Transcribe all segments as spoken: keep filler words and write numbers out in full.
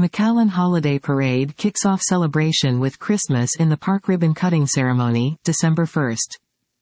McAllen Holiday Parade kicks off celebration with Christmas in the Park ribbon cutting ceremony, December first.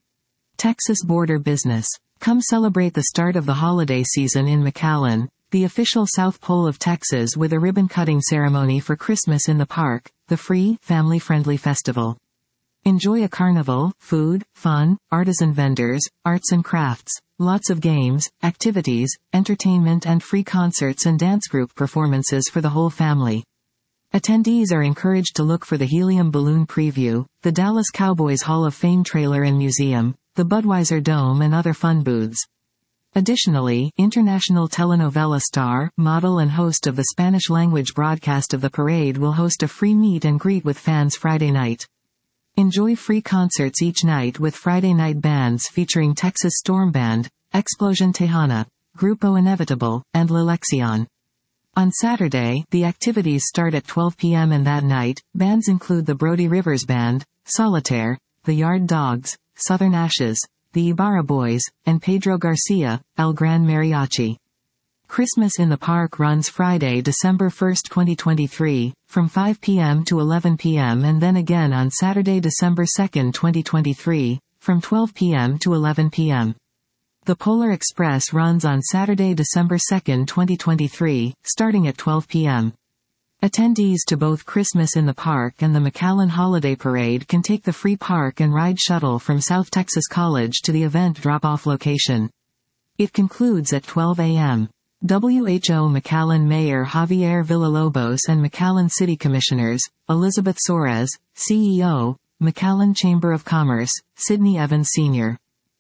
Texas Border Business. Come celebrate the start of the holiday season in McAllen, the official South Pole of Texas, with a ribbon-cutting ceremony for Christmas in the Park, the free, family-friendly festival. Enjoy a carnival, food, fun, artisan vendors, arts and crafts, lots of games, activities, entertainment and free concerts and dance group performances for the whole family. Attendees are encouraged to look for the Helium Balloon Preview, the Dallas Cowboys Hall of Fame trailer and museum, the Budweiser Dome and other fun booths. Additionally, international telenovela star, model and host of the Spanish-language broadcast of the parade will host a free meet and greet with fans Friday night. Enjoy free concerts each night with Friday night bands featuring Texas Storm Band, Explosion Tejana, Grupo Inevitable, and L'Lexion. On Saturday, the activities start at twelve p m and that night, bands include the Brody Rivers Band, Solitaire, the Yard Dogs, Southern Ashes, the Ibarra Boys, and Pedro Garcia, El Gran Mariachi. Christmas in the Park runs Friday, December first, twenty twenty-three, from five p m to eleven p m and then again on Saturday, December second, twenty twenty-three, from twelve p m to eleven p m The Polar Express runs on Saturday, December second, twenty twenty-three, starting at twelve p m Attendees to both Christmas in the Park and the McAllen Holiday Parade can take the free park and ride shuttle from South Texas College to the event drop-off location. It concludes at twelve a m W H O McAllen Mayor Javier Villalobos and McAllen City Commissioners, Elizabeth Soares, C E O, McAllen Chamber of Commerce, Sidney Evans Senior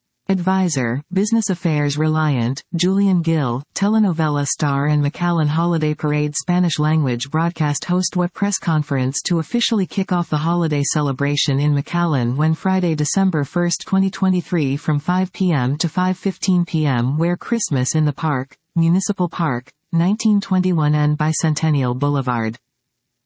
Advisor, Business Affairs Reliant, Julian Gill, telenovela star and McAllen Holiday Parade Spanish-language broadcast host what press conference to officially kick off the holiday celebration in McAllen when Friday, December first, twenty twenty-three from five p m to five fifteen p m where Christmas in the Park, Municipal Park, nineteen twenty-one N Bicentennial Boulevard.